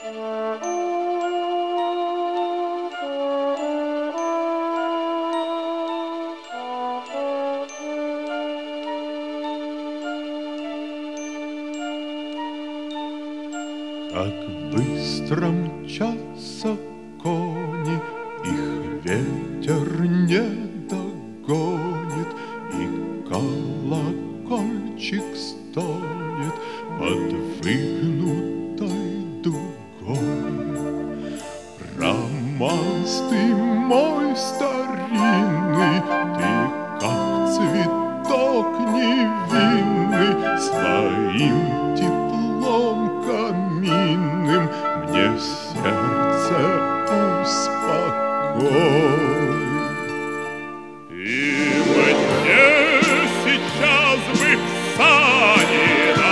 Как быстро мчатся кони, их ветер не догонит, и колокольчик стонет под выгнутой дугой. Романс ты мой старинный, ты как цветок невинный, своим теплом каминным мне сердце успокой. И мне сейчас бы в сани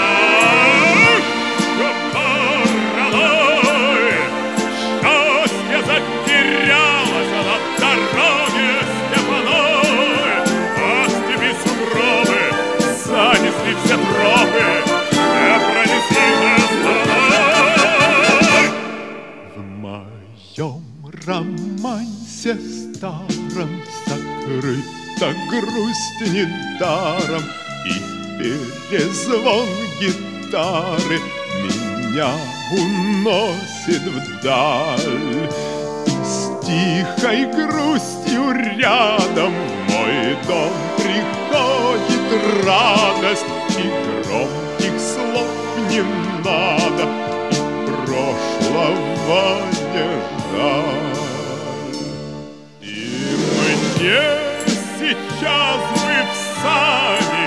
родной, счастье затерялось на дороге степаной, а степи сугробы занесли все тропы, не пронеси же стороной. В моем романсе старом сокрыта грусть недаром, и перезвон гитары меня уносит вдаль. И с тихой грустью рядом в мой дом приходит радость, и громких слов не надо, и прошлого не жаль. И мне сейчас бы в сани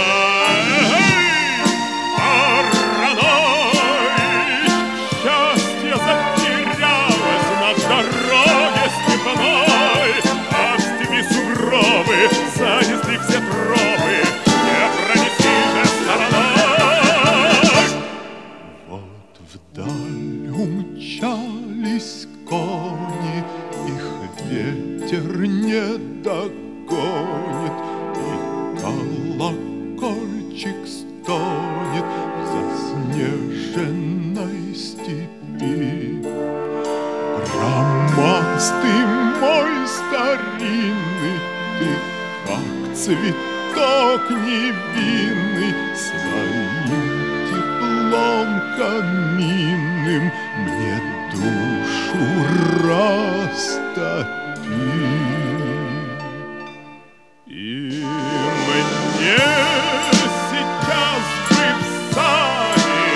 родной, счастье затерялось на дороге степаной, а в степи сугробы занесли все тропы, не пронеси же стороной. Вот вдаль умчались кони, их ветер не догонит, и колокольчик стонет в заснеженной степи. Романс ты мой старинный, ты как цветок невинный, своим теплом каминным мне душу растопи. И мне сейчас бы в сани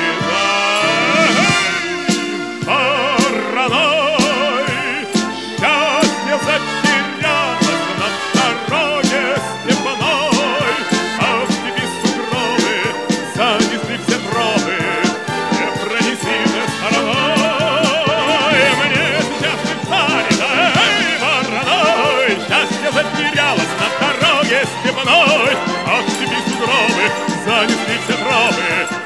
родной, счастье затерялось на дороге степаной, а в степи сугробы занесли все тропы, не пронеси же стороной. Мне сейчас бы в сани родной, счастье затерялось на дороге степаной, а в степи сугробы занесли все тропы,